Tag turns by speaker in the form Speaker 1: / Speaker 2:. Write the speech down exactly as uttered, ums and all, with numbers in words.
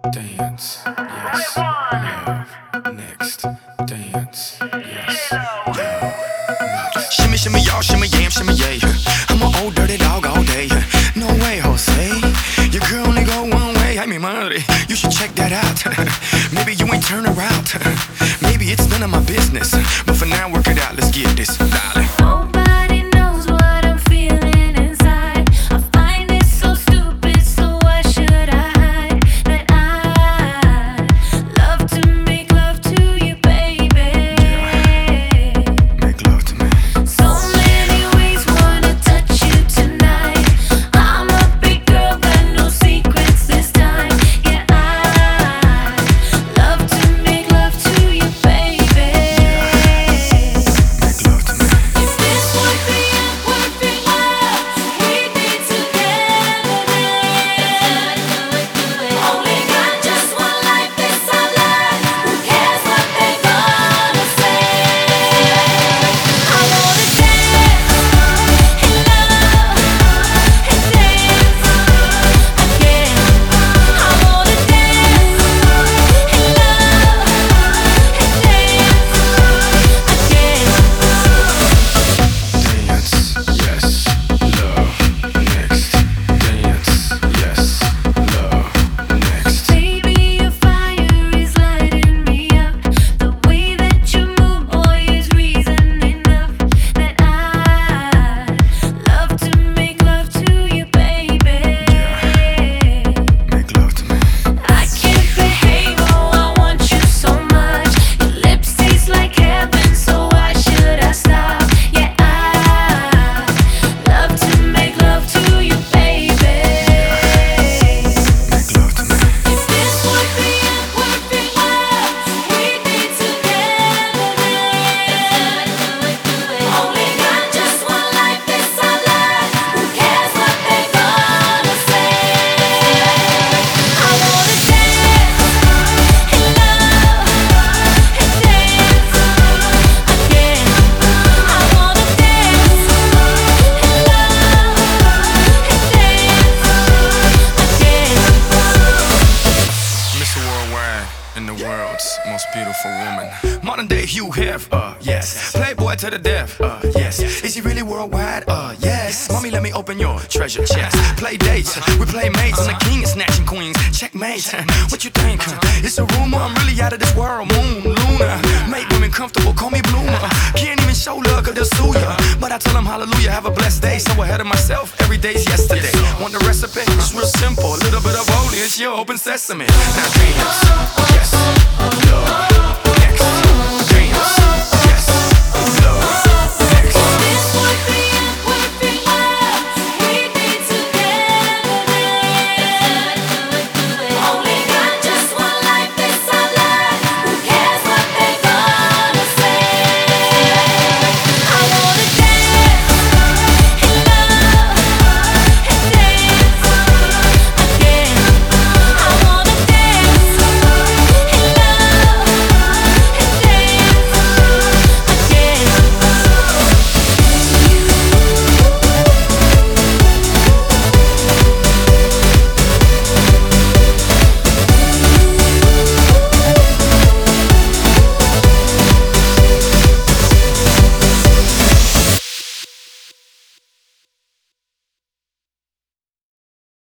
Speaker 1: dance, yes, love, next, dance, yes, love, next. Shimmy, shimmy, y'all, shimmy, yam, shimmy, yay. I'm an old dirty dog all day. No way, Jose, your girl only go one way. I mean, money, you should check that out. Maybe you ain't turn around. Maybe it's none of my business. But for now, work it out, let's get this, darling.
Speaker 2: Nobody knows what I'm feeling inside. I find it so stupid, so why should I hide that I love to make love to you, baby?
Speaker 1: Yeah. Make love to me.
Speaker 2: So many ways, wanna touch you tonight. I'm a big girl, but no secrets this time. Yeah, I love to make love to you, baby.
Speaker 1: Make love to me.
Speaker 2: If this would be a perfect world, we'd be together then. Only got just one life, this our life. Who cares what they gonna say? I wanna dance and love and dance again. I wanna dance and love and dance again.
Speaker 1: Dance, yes, love, next, dance, yes, love, next.
Speaker 2: Baby, your fire is lighting me up. The way that you move, boy, is reason enough that I love to make love to you, baby.
Speaker 1: Make love to me.
Speaker 2: I can't behave, oh, I want you so much. Your lips taste like heaven, so why should I stop? Yeah, I love to make love to you, baby.
Speaker 1: Make love to me.
Speaker 2: If this would be a perfect world, we'd be together then. Only got just one life, this our life. Who cares what they gonna say? I wanna dance and love and dance again. I wanna dance and love and dance again.
Speaker 1: Mister Worldwide and the world's most beautiful woman. Modern day Hugh Hef, uh, yes. Playboy to the death, uh, yes. Is he really worldwide? Uh, yes. Mommy, let me open your treasure chest. Play dates, we play mates. I'm the king of snatching queens. Checkmate. What you think? It's a rumor, I'm really out of this world. Moon, Luna. Make women comfortable, call me Bloomer. Can't even show love, cause they'll sue ya. But I tell them hallelujah, have a blessed day. So ahead of myself, every day's yesterday. Want the recipe? It's real simple. A little bit of holy, it's your open sesame. Now dance, yes, love.